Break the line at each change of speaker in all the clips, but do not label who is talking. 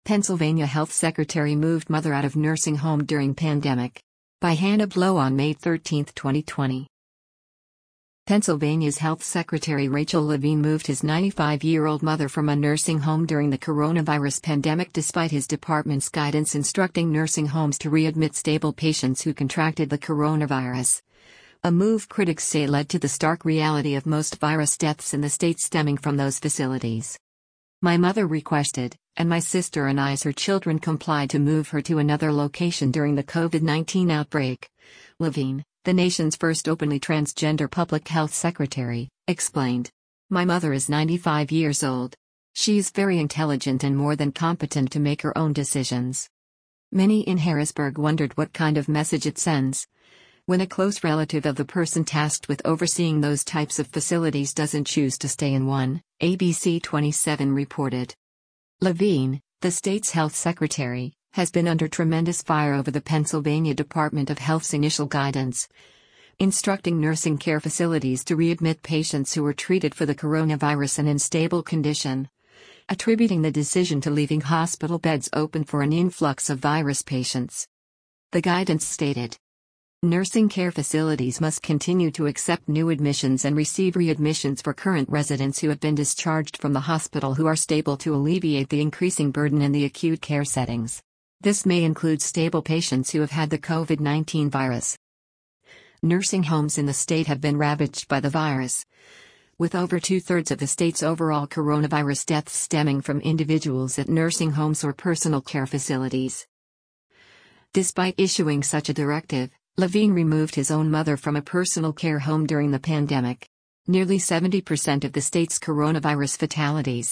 Pennsylvania Health Secretary moved mother out of nursing home during pandemic. By Hannah Blow on May 13, 2020. Pennsylvania's Health Secretary Rachel Levine moved his 95-year-old mother from a nursing home during the coronavirus pandemic despite his department's guidance instructing nursing homes to readmit stable patients who contracted the coronavirus. A move critics say led to the stark reality of most virus deaths in the state stemming from those facilities. My mother requested, and my sister and I as her children complied to move her to another location during the COVID-19 outbreak. Levine, the nation's first openly transgender public health secretary, explained. My mother is 95 years old. She is very intelligent and more than competent to make her own decisions. Many in Harrisburg wondered what kind of message it sends when a close relative of the person tasked with overseeing those types of facilities doesn't choose to stay in one, ABC 27 reported. Levine, the state's health secretary, has been under tremendous fire over the Pennsylvania Department of Health's initial guidance, instructing nursing care facilities to readmit patients who were treated for the coronavirus and in stable condition, attributing the decision to leaving hospital beds open for an influx of virus patients. The guidance stated, nursing care facilities must continue to accept new admissions and receive readmissions for current residents who have been discharged from the hospital who are stable to alleviate the increasing burden in the acute care settings. This may include stable patients who have had the COVID-19 virus. Nursing homes in the state have been ravaged by the virus, with over two-thirds of the state's overall coronavirus deaths stemming from individuals at nursing homes or personal care facilities. Despite issuing such a directive, Levine removed his own mother from a personal care home during the pandemic. Nearly 70% of the state's coronavirus fatalities,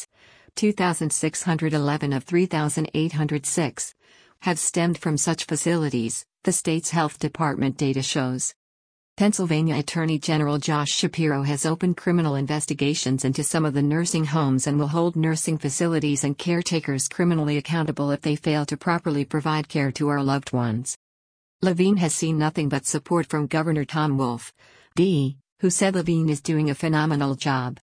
2,611 of 3,806, have stemmed from such facilities, the state's health department data shows. Pennsylvania Attorney General Josh Shapiro has opened criminal investigations into some of the nursing homes and will hold nursing facilities and caretakers criminally accountable if they fail to properly provide care to our loved ones. Levine has seen nothing but support from Governor Tom Wolf, D., who said Levine is doing a phenomenal job.